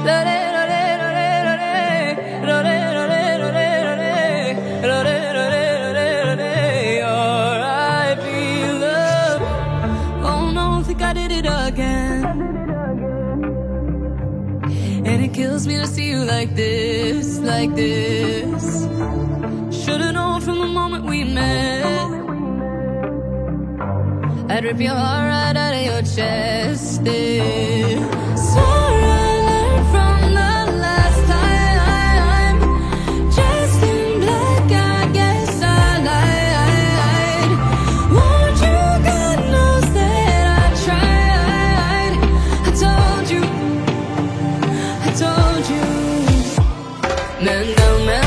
R.I.P. love. Oh no, think I did it again. And it kills me to see you like this, like this. Should've known from the moment we met, I'd rip your heart right out of your chest. Swore I learned from the last time. Dressed in black, I guess I lied. Won't you, God knows that I tried. I told you, man down, man